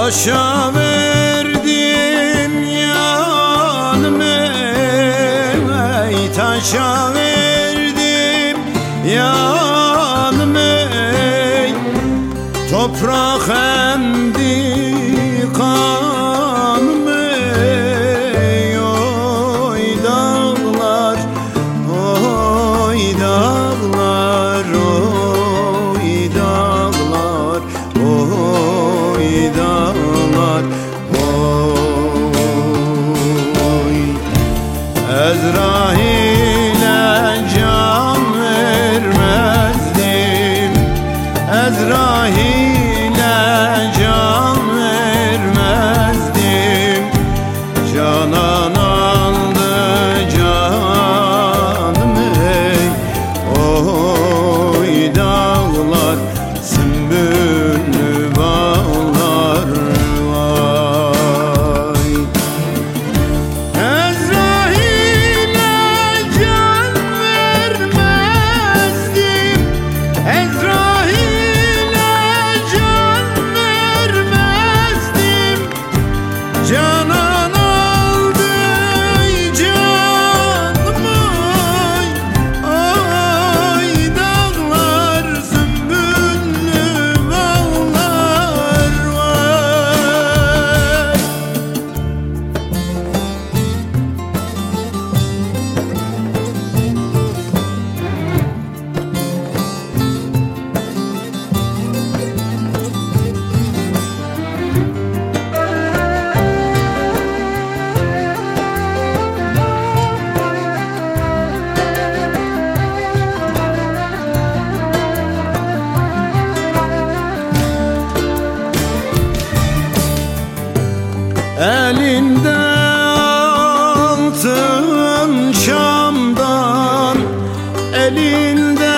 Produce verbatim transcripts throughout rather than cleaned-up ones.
Taşa verdim yanımı, ey taşa verdim yanımı, ey toprak emdi kanımı, ey oy dağlar, oy dağlar, oy dağlar, oy dağlar, oy. Ezrail'e can vermezdim, Ezrail'e can vermezdim. Canan aldı canımı, ey oy dağlar, sümbüllü bağlar vay. Ezrail'e can vermezdim, Ezrail'e can vermezdim. Canan aldı canımı, ay dağlar, sümbüllü bağlar var. Elinde altın şamdan, elinde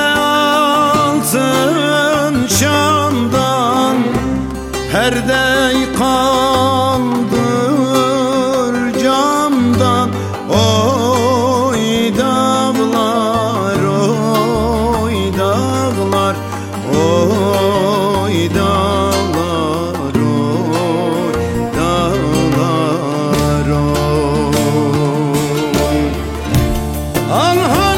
altın şamdan, perde kaldır camdan. Oy dağlar, oy dağlar, oy dağlar, oy dağlar, oy. Al